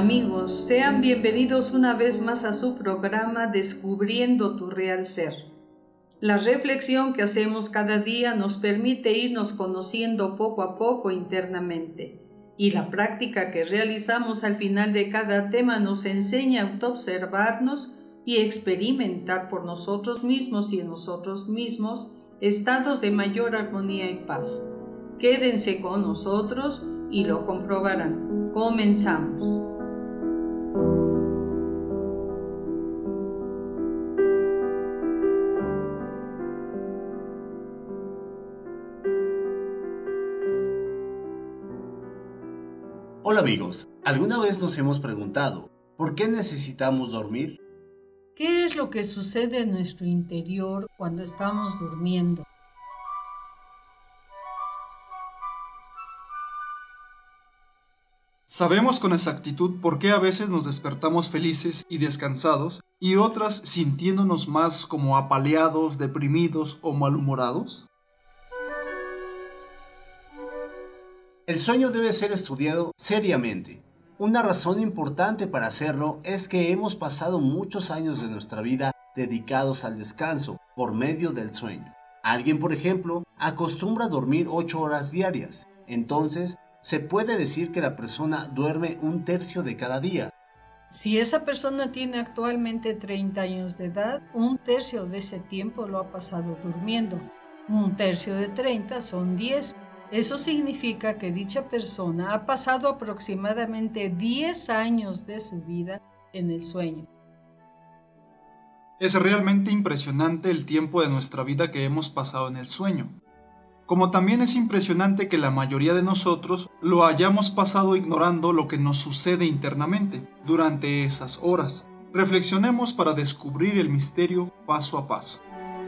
Amigos, sean bienvenidos una vez más a su programa Descubriendo tu Real Ser. La reflexión que hacemos cada día nos permite irnos conociendo poco a poco internamente, y la práctica que realizamos al final de cada tema nos enseña a autoobservarnos y experimentar por nosotros mismos y en nosotros mismos estados de mayor armonía y paz. Quédense con nosotros y lo comprobarán. Comenzamos. Hola amigos, ¿alguna vez nos hemos preguntado por qué necesitamos dormir? ¿Qué es lo que sucede en nuestro interior cuando estamos durmiendo? Sabemos con exactitud por qué a veces nos despertamos felices y descansados y otras sintiéndonos más como apaleados, deprimidos o malhumorados. El sueño debe ser estudiado seriamente. Una razón importante para hacerlo es que hemos pasado muchos años de nuestra vida dedicados al descanso por medio del sueño. Alguien, por ejemplo, acostumbra a dormir 8 horas diarias. Entonces, se puede decir que la persona duerme 1/3 de cada día. Si esa persona tiene actualmente 30 años de edad, 1/3 de ese tiempo lo ha pasado durmiendo. 1/3 de 30 son 10. Eso significa que dicha persona ha pasado aproximadamente 10 años de su vida en el sueño. Es realmente impresionante el tiempo de nuestra vida que hemos pasado en el sueño. Como también es impresionante que la mayoría de nosotros lo hayamos pasado ignorando lo que nos sucede internamente durante esas horas. Reflexionemos para descubrir el misterio paso a paso.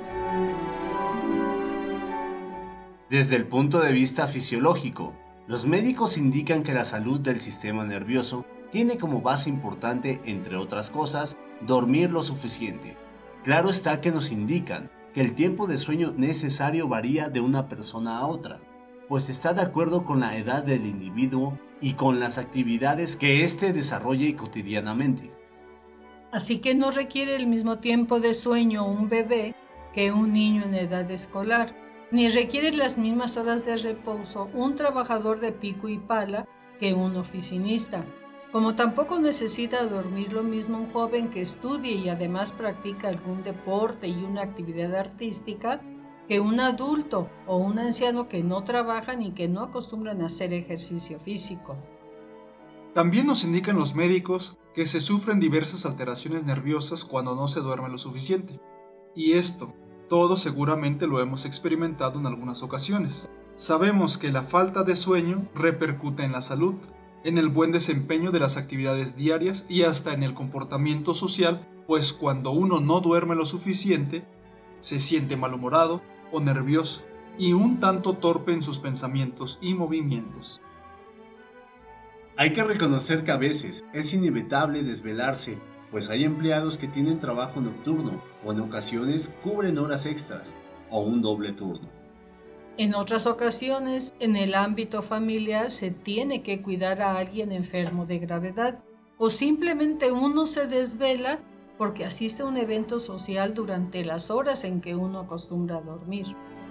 Desde el punto de vista fisiológico, los médicos indican que la salud del sistema nervioso tiene como base importante, entre otras cosas, dormir lo suficiente. Claro está que nos indican que el tiempo de sueño necesario varía de una persona a otra, pues está de acuerdo con la edad del individuo y con las actividades que éste desarrolle cotidianamente. Así que no requiere el mismo tiempo de sueño un bebé que un niño en edad escolar, ni requiere las mismas horas de reposo un trabajador de pico y pala que un oficinista, como tampoco necesita dormir lo mismo un joven que estudie y además practica algún deporte y una actividad artística que un adulto o un anciano que no trabajan y que no acostumbran a hacer ejercicio físico. También nos indican los médicos que se sufren diversas alteraciones nerviosas cuando no se duerme lo suficiente. Y esto, todos seguramente lo hemos experimentado en algunas ocasiones. Sabemos que la falta de sueño repercute en la salud, en el buen desempeño de las actividades diarias y hasta en el comportamiento social, pues cuando uno no duerme lo suficiente, se siente malhumorado o nervioso y un tanto torpe en sus pensamientos y movimientos. Hay que reconocer que a veces es inevitable desvelarse, pues hay empleados que tienen trabajo nocturno o en ocasiones cubren horas extras o un doble turno. En otras ocasiones, en el ámbito familiar se tiene que cuidar a alguien enfermo de gravedad o simplemente uno se desvela porque asiste a un evento social durante las horas en que uno acostumbra a dormir.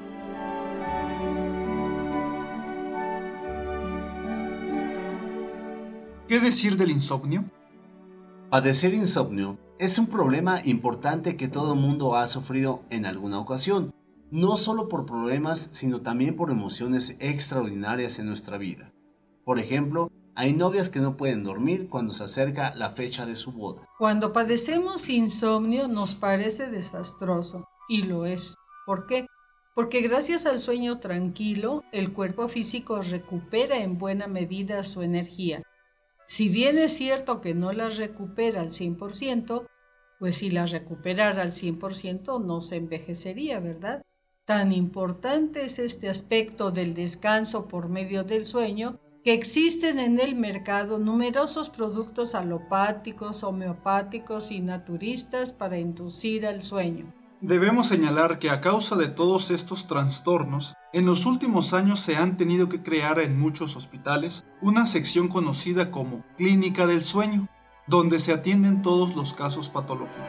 ¿Qué decir del insomnio? Padecer insomnio es un problema importante que todo mundo ha sufrido en alguna ocasión, no solo por problemas, sino también por emociones extraordinarias en nuestra vida. Por ejemplo, hay novias que no pueden dormir cuando se acerca la fecha de su boda. Cuando padecemos insomnio nos parece desastroso, y lo es. ¿Por qué? Porque gracias al sueño tranquilo, el cuerpo físico recupera en buena medida su energía. Si bien es cierto que no la recupera al 100%, pues si la recuperara al 100% no se envejecería, ¿verdad? Tan importante es este aspecto del descanso por medio del sueño que existen en el mercado numerosos productos alopáticos, homeopáticos y naturistas para inducir al sueño. Debemos señalar que a causa de todos estos trastornos, En los últimos años se han tenido que crear en muchos hospitales una sección conocida como Clínica del Sueño, donde se atienden todos los casos patológicos.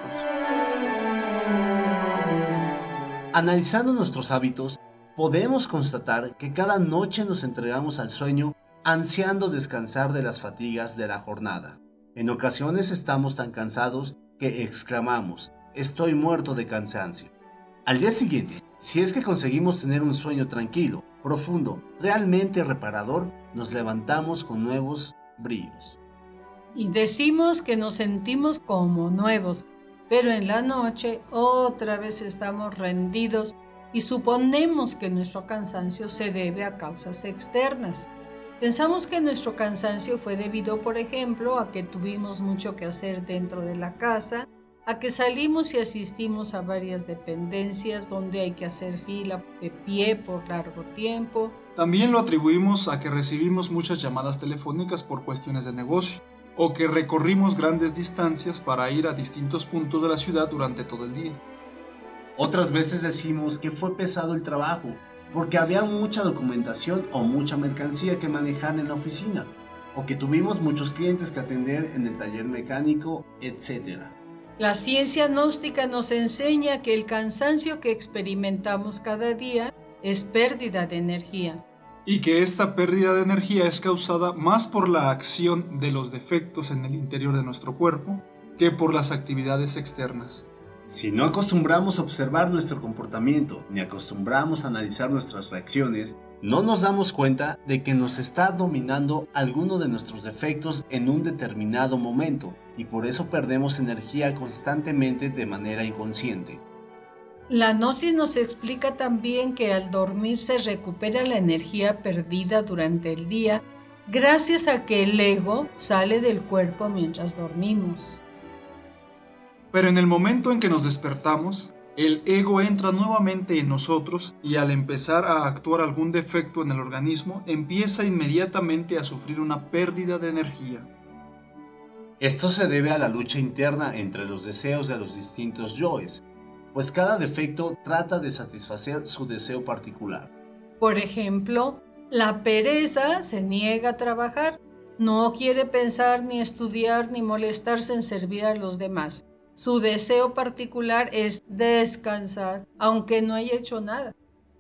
Analizando nuestros hábitos, podemos constatar que cada noche nos entregamos al sueño ansiando descansar de las fatigas de la jornada. En ocasiones estamos tan cansados que exclamamos, estoy muerto de cansancio. Al día siguiente, si es que conseguimos tener un sueño tranquilo, profundo, realmente reparador, nos levantamos con nuevos bríos. Y decimos que nos sentimos como nuevos, pero en la noche otra vez estamos rendidos y suponemos que nuestro cansancio se debe a causas externas. Pensamos que nuestro cansancio fue debido, por ejemplo, a que tuvimos mucho que hacer dentro de la casa, a que salimos y asistimos a varias dependencias donde hay que hacer fila de pie por largo tiempo. También lo atribuimos a que recibimos muchas llamadas telefónicas por cuestiones de negocio, o que recorrimos grandes distancias para ir a distintos puntos de la ciudad durante todo el día. Otras veces decimos que fue pesado el trabajo, porque había mucha documentación o mucha mercancía que manejar en la oficina, o que tuvimos muchos clientes que atender en el taller mecánico, etc. La ciencia gnóstica nos enseña que el cansancio que experimentamos cada día es pérdida de energía. Y que esta pérdida de energía es causada más por la acción de los defectos en el interior de nuestro cuerpo que por las actividades externas. Si no acostumbramos a observar nuestro comportamiento ni acostumbramos a analizar nuestras reacciones, no nos damos cuenta de que nos está dominando alguno de nuestros defectos en un determinado momento y por eso perdemos energía constantemente de manera inconsciente. La gnosis nos explica también que al dormir se recupera la energía perdida durante el día gracias a que el ego sale del cuerpo mientras dormimos. Pero en el momento en que nos despertamos, el ego entra nuevamente en nosotros y al empezar a actuar algún defecto en el organismo, empieza inmediatamente a sufrir una pérdida de energía. Esto se debe a la lucha interna entre los deseos de los distintos yoes, pues cada defecto trata de satisfacer su deseo particular. Por ejemplo, la pereza se niega a trabajar, no quiere pensar ni estudiar ni molestarse en servir a los demás. Su deseo particular es descansar, aunque no haya hecho nada.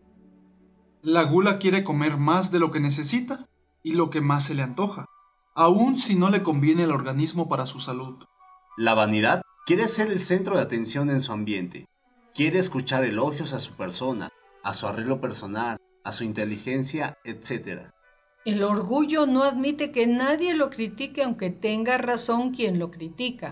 La gula quiere comer más de lo que necesita y lo que más se le antoja, aun si no le conviene al organismo para su salud. La vanidad quiere ser el centro de atención en su ambiente. Quiere escuchar elogios a su persona, a su arreglo personal, a su inteligencia, etc. El orgullo no admite que nadie lo critique aunque tenga razón quien lo critica.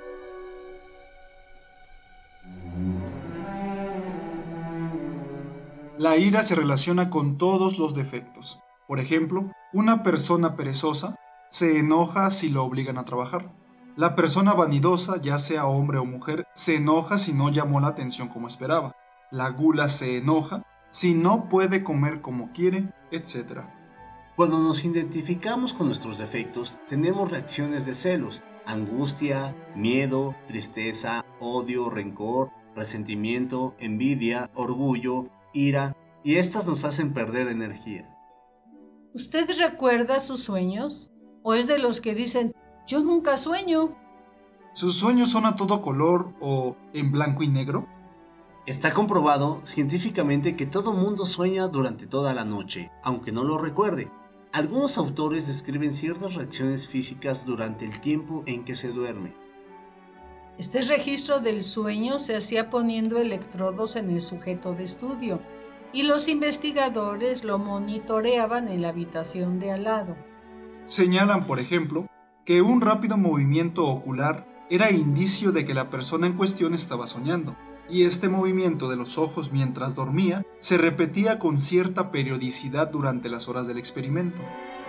La ira se relaciona con todos los defectos. Por ejemplo, una persona perezosa se enoja si lo obligan a trabajar. La persona vanidosa, ya sea hombre o mujer, se enoja si no llamó la atención como esperaba. La gula se enoja si no puede comer como quiere, etc. Cuando nos identificamos con nuestros defectos, tenemos reacciones de celos, angustia, miedo, tristeza, odio, rencor, resentimiento, envidia, orgullo, ira, y estas nos hacen perder energía. ¿Usted recuerda sus sueños? ¿O es de los que dicen, yo nunca sueño? ¿Sus sueños son a todo color o en blanco y negro? Está comprobado científicamente que todo mundo sueña durante toda la noche, aunque no lo recuerde. Algunos autores describen ciertas reacciones físicas durante el tiempo en que se duerme. Este registro del sueño se hacía poniendo electrodos en el sujeto de estudio y los investigadores lo monitoreaban en la habitación de al lado. Señalan, por ejemplo, que un rápido movimiento ocular era indicio de que la persona en cuestión estaba soñando, y este movimiento de los ojos mientras dormía se repetía con cierta periodicidad durante las horas del experimento.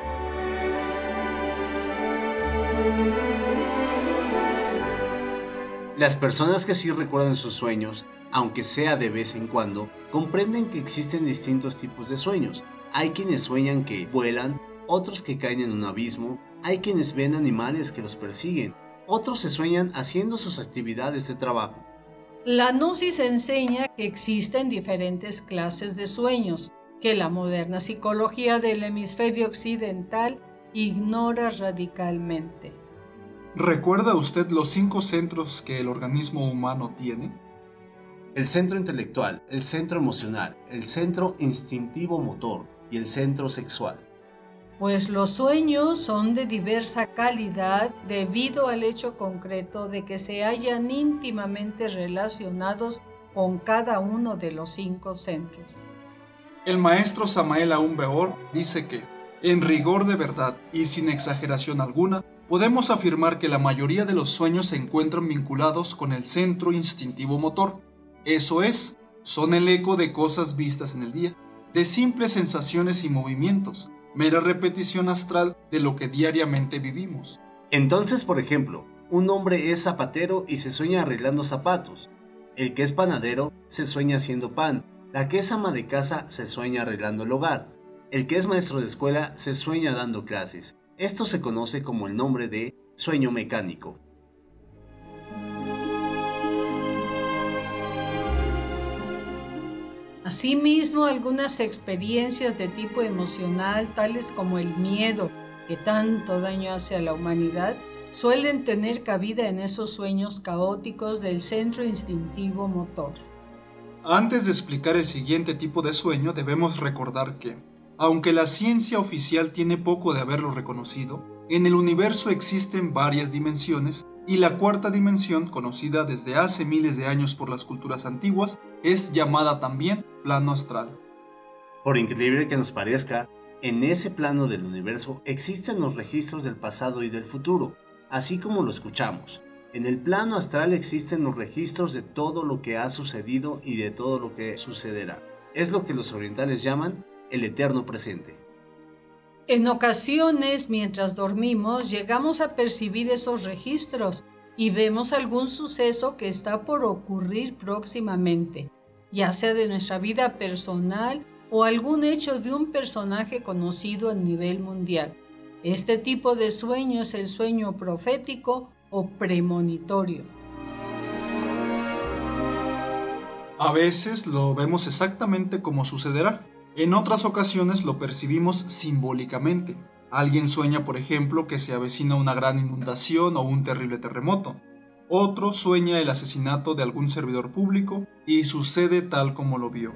Las personas que sí recuerdan sus sueños, aunque sea de vez en cuando, comprenden que existen distintos tipos de sueños. Hay quienes sueñan que vuelan, otros que caen en un abismo, hay quienes ven animales que los persiguen, otros se sueñan haciendo sus actividades de trabajo. La gnosis enseña que existen diferentes clases de sueños, que la moderna psicología del hemisferio occidental ignora radicalmente. ¿Recuerda usted los 5 centros que el organismo humano tiene? El centro intelectual, el centro emocional, el centro instintivo motor y el centro sexual. Pues los sueños son de diversa calidad debido al hecho concreto de que se hallan íntimamente relacionados con cada uno de los 5 centros. El maestro Samael Aún Weor dice que, en rigor de verdad y sin exageración alguna, podemos afirmar que la mayoría de los sueños se encuentran vinculados con el centro instintivo motor. Eso es, son el eco de cosas vistas en el día, de simples sensaciones y movimientos, mera repetición astral de lo que diariamente vivimos. Entonces, por ejemplo, un hombre es zapatero y se sueña arreglando zapatos. El que es panadero se sueña haciendo pan. La que es ama de casa se sueña arreglando el hogar. El que es maestro de escuela se sueña dando clases. Esto se conoce como el nombre de sueño mecánico. Asimismo, algunas experiencias de tipo emocional, tales como el miedo, que tanto daño hace a la humanidad, suelen tener cabida en esos sueños caóticos del centro instintivo motor. Antes de explicar el siguiente tipo de sueño, debemos recordar que, aunque la ciencia oficial tiene poco de haberlo reconocido, en el universo existen varias dimensiones y la cuarta dimensión, conocida desde hace miles de años por las culturas antiguas, es llamada también plano astral. Por increíble que nos parezca, en ese plano del universo existen los registros del pasado y del futuro, así como lo escuchamos. En el plano astral existen los registros de todo lo que ha sucedido y de todo lo que sucederá. Es lo que los orientales llaman el eterno presente. En ocasiones, mientras dormimos, llegamos a percibir esos registros y vemos algún suceso que está por ocurrir próximamente, ya sea de nuestra vida personal o algún hecho de un personaje conocido a nivel mundial. Este tipo de sueño es el sueño profético o premonitorio. A veces lo vemos exactamente como sucederá. En otras ocasiones lo percibimos simbólicamente. Alguien sueña, por ejemplo, que se avecina una gran inundación o un terrible terremoto. Otro sueña el asesinato de algún servidor público y sucede tal como lo vio.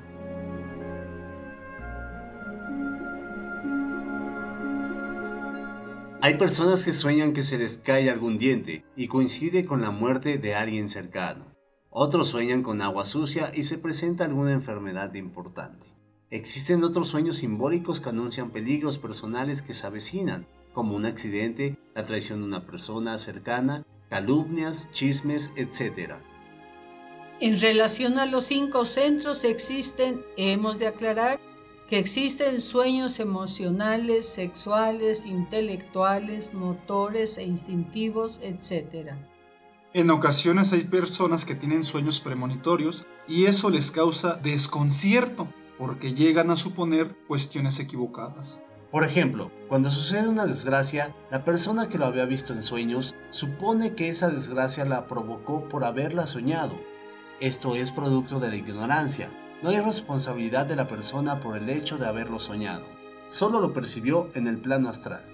Hay personas que sueñan que se les cae algún diente y coincide con la muerte de alguien cercano. Otros sueñan con agua sucia y se presenta alguna enfermedad importante. Existen otros sueños simbólicos que anuncian peligros personales que se avecinan, como un accidente, la traición de una persona cercana, calumnias, chismes, etc. En relación a los 5 centros hemos de aclarar que existen sueños emocionales, sexuales, intelectuales, motores e instintivos, etc. En ocasiones hay personas que tienen sueños premonitorios y eso les causa desconcierto porque llegan a suponer cuestiones equivocadas. Por ejemplo, cuando sucede una desgracia, la persona que lo había visto en sueños supone que esa desgracia la provocó por haberla soñado. Esto es producto de la ignorancia. No hay responsabilidad de la persona por el hecho de haberlo soñado. Solo lo percibió en el plano astral.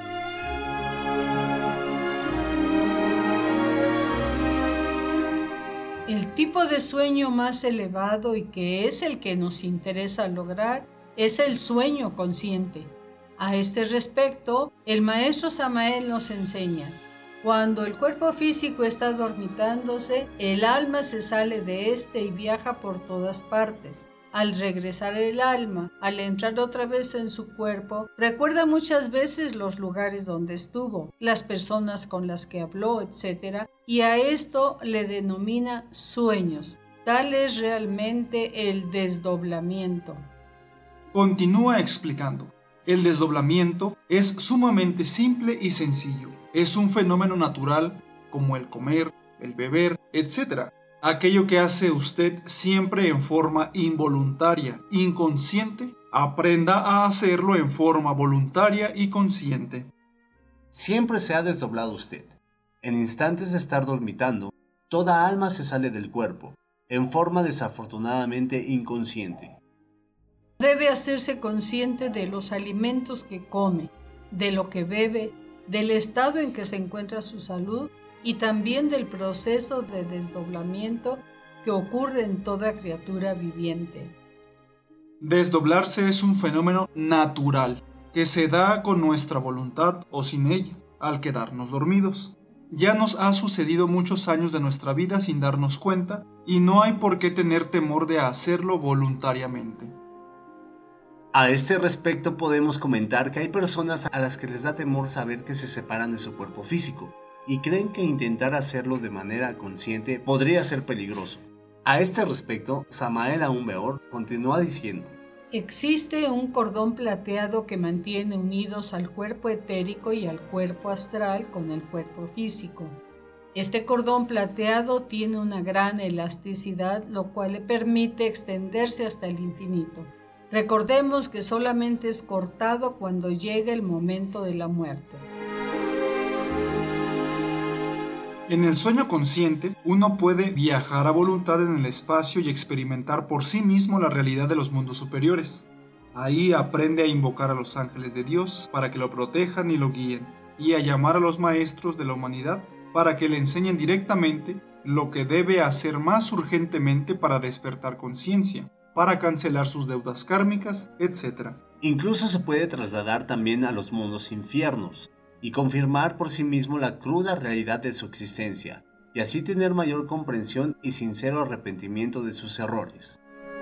El tipo de sueño más elevado y que es el que nos interesa lograr es el sueño consciente. A este respecto, el maestro Samael nos enseña: cuando el cuerpo físico está dormitándose, el alma se sale de este y viaja por todas partes. Al regresar el alma, al entrar otra vez en su cuerpo, recuerda muchas veces los lugares donde estuvo, las personas con las que habló, etc. Y a esto le denomina sueños. Tal es realmente el desdoblamiento. Continúa explicando. El desdoblamiento es sumamente simple y sencillo. Es un fenómeno natural como el comer, el beber, etc. Aquello que hace usted siempre en forma involuntaria, inconsciente, aprenda a hacerlo en forma voluntaria y consciente. Siempre se ha desdoblado usted. En instantes de estar dormitando, toda alma se sale del cuerpo, en forma desafortunadamente inconsciente. Debe hacerse consciente de los alimentos que come, de lo que bebe, del estado en que se encuentra su salud y también del proceso de desdoblamiento que ocurre en toda criatura viviente. Desdoblarse es un fenómeno natural que se da con nuestra voluntad o sin ella, al quedarnos dormidos. Ya nos ha sucedido muchos años de nuestra vida sin darnos cuenta y no hay por qué tener temor de hacerlo voluntariamente. A este respecto podemos comentar que hay personas a las que les da temor saber que se separan de su cuerpo físico y creen que intentar hacerlo de manera consciente podría ser peligroso. A este respecto, Samael Aún Weor continúa diciendo: Existe un cordón plateado que mantiene unidos al cuerpo etérico y al cuerpo astral con el cuerpo físico. Este cordón plateado tiene una gran elasticidad, lo cual le permite extenderse hasta el infinito. Recordemos que solamente es cortado cuando llega el momento de la muerte. En el sueño consciente, uno puede viajar a voluntad en el espacio y experimentar por sí mismo la realidad de los mundos superiores. Ahí aprende a invocar a los ángeles de Dios para que lo protejan y lo guíen, y a llamar a los maestros de la humanidad para que le enseñen directamente lo que debe hacer más urgentemente para despertar conciencia, para cancelar sus deudas kármicas, etc. Incluso se puede trasladar también a los mundos infiernos y confirmar por sí mismo la cruda realidad de su existencia, y así tener mayor comprensión y sincero arrepentimiento de sus errores.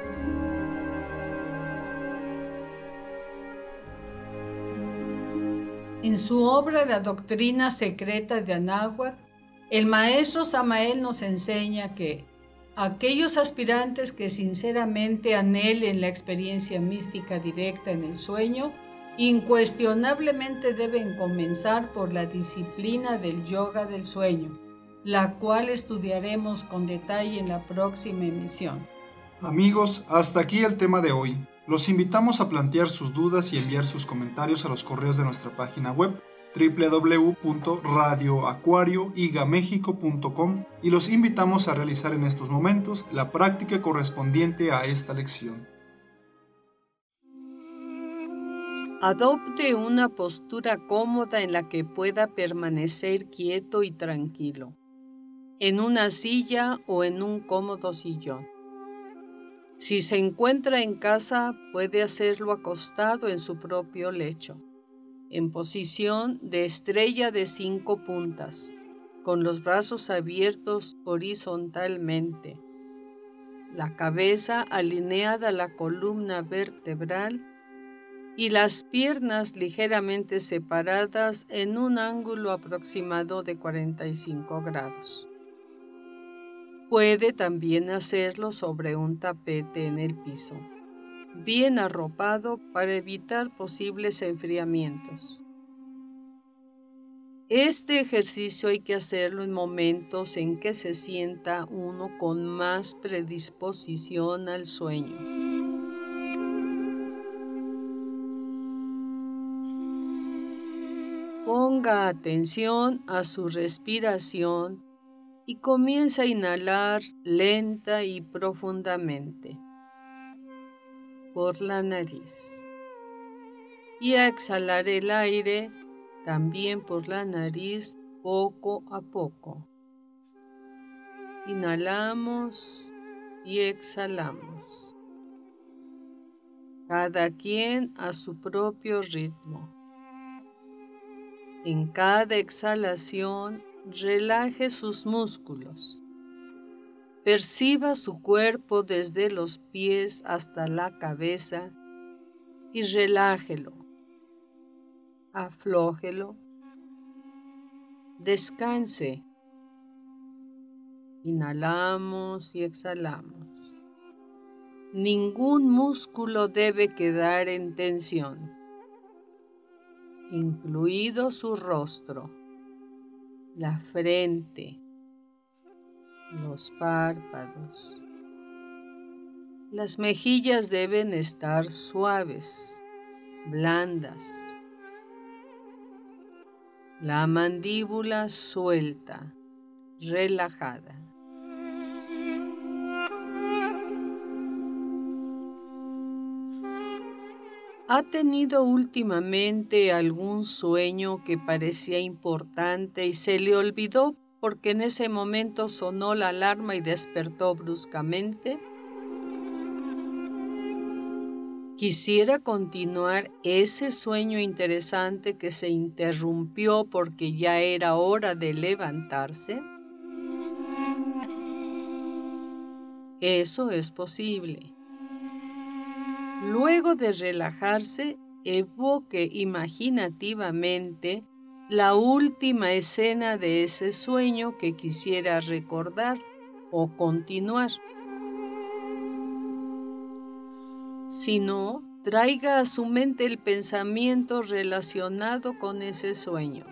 En su obra La doctrina secreta de Anáhuac, el maestro Samael nos enseña que aquellos aspirantes que sinceramente anhelen la experiencia mística directa en el sueño, incuestionablemente deben comenzar por la disciplina del yoga del sueño, la cual estudiaremos con detalle en la próxima emisión. Amigos, hasta aquí el tema de hoy. Los invitamos a plantear sus dudas y enviar sus comentarios a los correos de nuestra página web www.radioacuarioigamexico.com y los invitamos a realizar en estos momentos la práctica correspondiente a esta lección. Adopte una postura cómoda en la que pueda permanecer quieto y tranquilo, en una silla o en un cómodo sillón. Si se encuentra en casa, puede hacerlo acostado en su propio lecho, en posición de estrella de 5 puntas, con los brazos abiertos horizontalmente, la cabeza alineada a la columna vertebral y las piernas ligeramente separadas en un ángulo aproximado de 45 grados. Puede también hacerlo sobre un tapete en el piso, bien arropado para evitar posibles enfriamientos. Este ejercicio hay que hacerlo en momentos en que se sienta uno con más predisposición al sueño. Ponga atención a su respiración y comienza a inhalar lenta y profundamente por la nariz y a exhalar el aire también por la nariz poco a poco. Inhalamos y exhalamos, cada quien a su propio ritmo. En cada exhalación, relaje sus músculos. Perciba su cuerpo desde los pies hasta la cabeza y relájelo. Aflójelo. Descanse. Inhalamos y exhalamos. Ningún músculo debe quedar en tensión, incluido su rostro, la frente, los párpados. Las mejillas deben estar suaves, blandas. La mandíbula suelta, relajada. ¿Ha tenido últimamente algún sueño que parecía importante y se le olvidó porque en ese momento sonó la alarma y despertó bruscamente? Quisiera continuar ese sueño interesante que se interrumpió porque ya era hora de levantarse. Eso es posible. Luego de relajarse, evoque imaginativamente la última escena de ese sueño que quisiera recordar o continuar. Si no, traiga a su mente el pensamiento relacionado con ese sueño.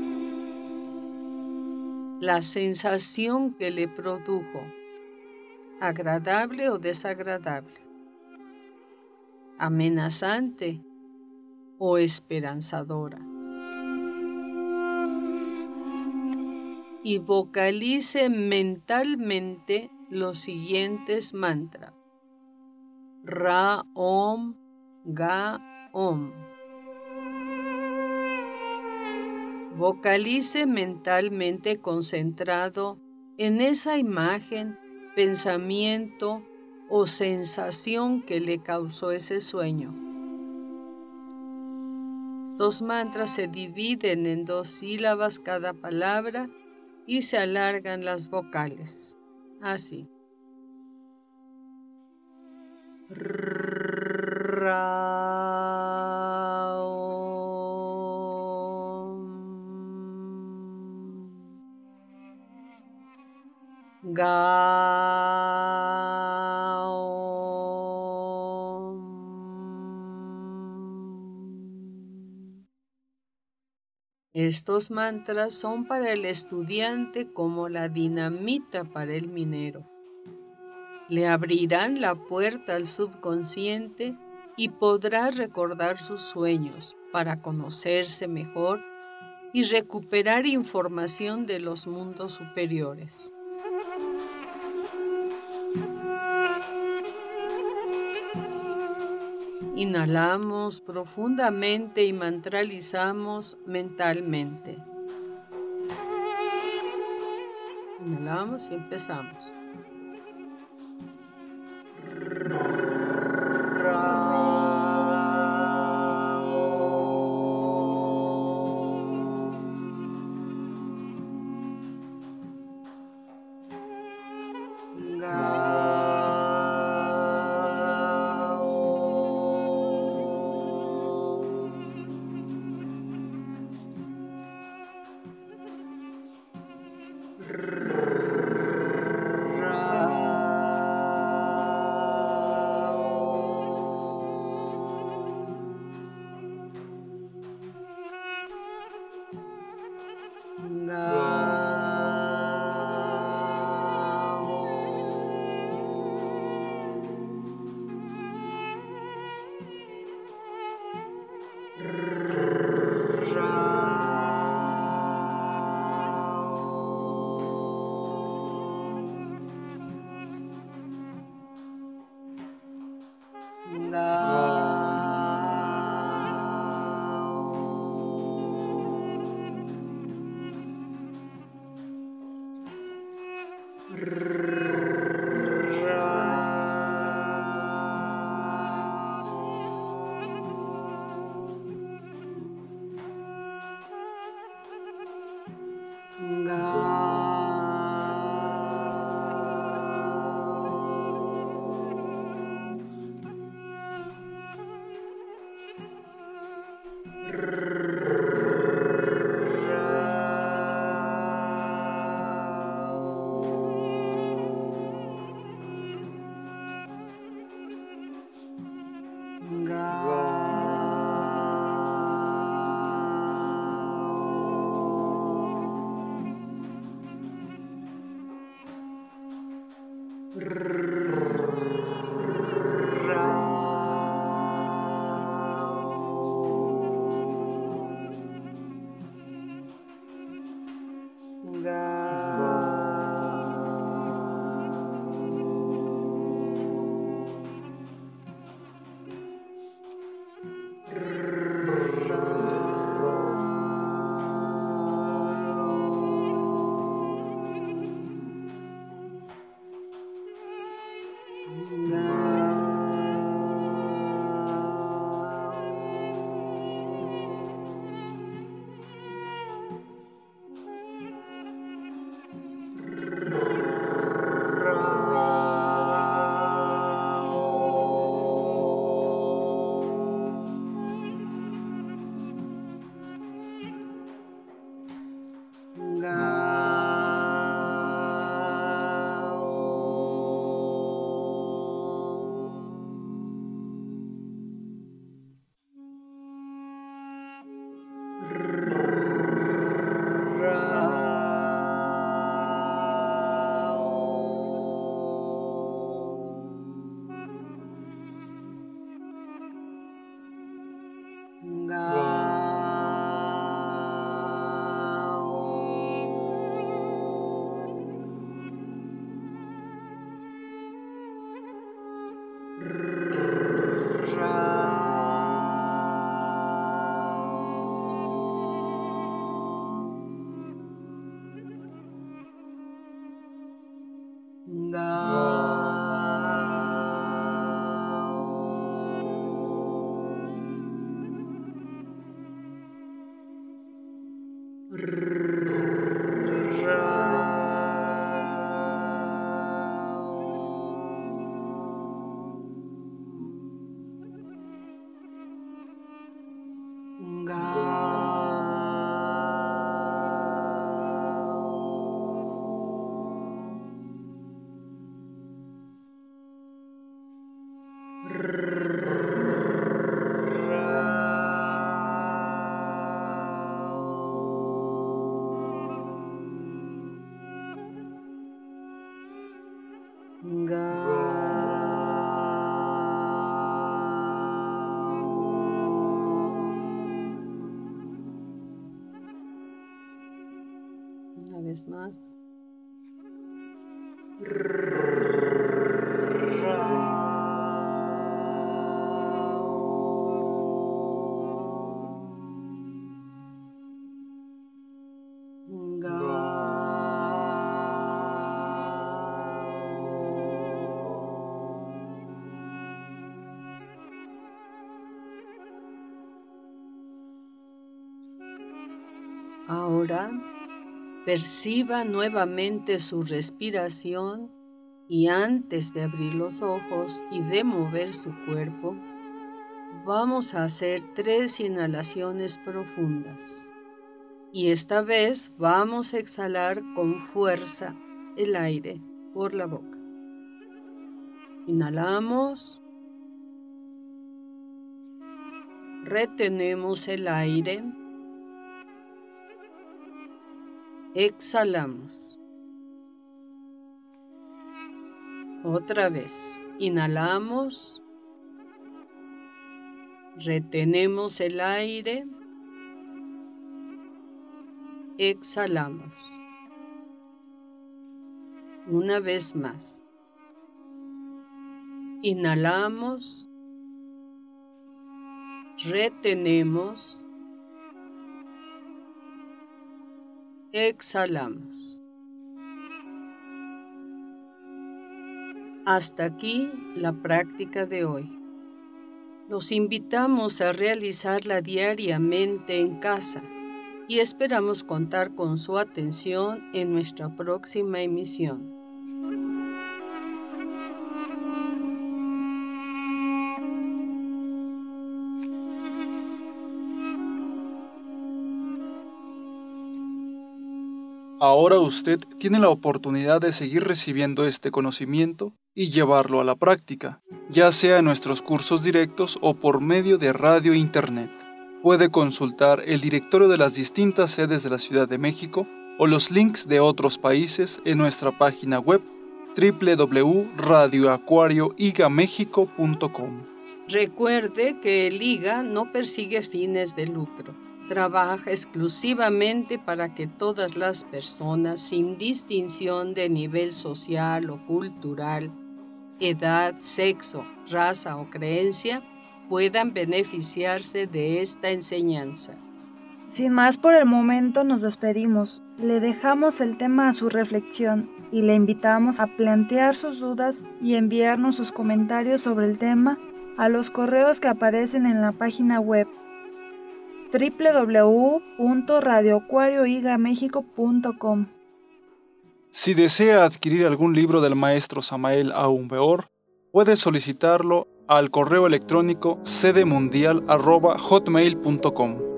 La sensación que le produjo, agradable o desagradable, amenazante o esperanzadora. Y vocalice mentalmente los siguientes mantras. Ra, Om, Ga, Om. Vocalice mentalmente concentrado en esa imagen, pensamiento o sensación que le causó ese sueño. Estos mantras se dividen en 2 sílabas cada palabra y se alargan las vocales. Así. Ra, Om. Ga, Om. Estos mantras son para el estudiante como la dinamita para el minero. Le abrirán la puerta al subconsciente y podrá recordar sus sueños para conocerse mejor y recuperar información de los mundos superiores. Inhalamos profundamente y mantralizamos mentalmente. Inhalamos y empezamos. Una vez más. Ahora perciba nuevamente su respiración y antes de abrir los ojos y de mover su cuerpo, vamos a hacer 3 inhalaciones profundas. Y esta vez vamos a exhalar con fuerza el aire por la boca. Inhalamos. Retenemos el aire. Exhalamos. Otra vez. Inhalamos. Retenemos el aire. Exhalamos. Una vez más. Inhalamos. Retenemos. Exhalamos. Hasta aquí la práctica de hoy. Los invitamos a realizarla diariamente en casa y esperamos contar con su atención en nuestra próxima emisión. Ahora usted tiene la oportunidad de seguir recibiendo este conocimiento y llevarlo a la práctica, ya sea en nuestros cursos directos o por medio de radio e internet. Puede consultar el directorio de las distintas sedes de la Ciudad de México o los links de otros países en nuestra página web www.radioacuarioigamexico.com. Recuerde que el IGA no persigue fines de lucro. Trabaja exclusivamente para que todas las personas, sin distinción de nivel social o cultural, edad, sexo, raza o creencia, puedan beneficiarse de esta enseñanza. Sin más por el momento nos despedimos. Le dejamos el tema a su reflexión y le invitamos a plantear sus dudas y enviarnos sus comentarios sobre el tema a los correos que aparecen en la página web www.radioacuarioigamexico.com. Si desea adquirir algún libro del maestro Samael Aún Weor, puede solicitarlo al correo electrónico sedemundial@hotmail.com.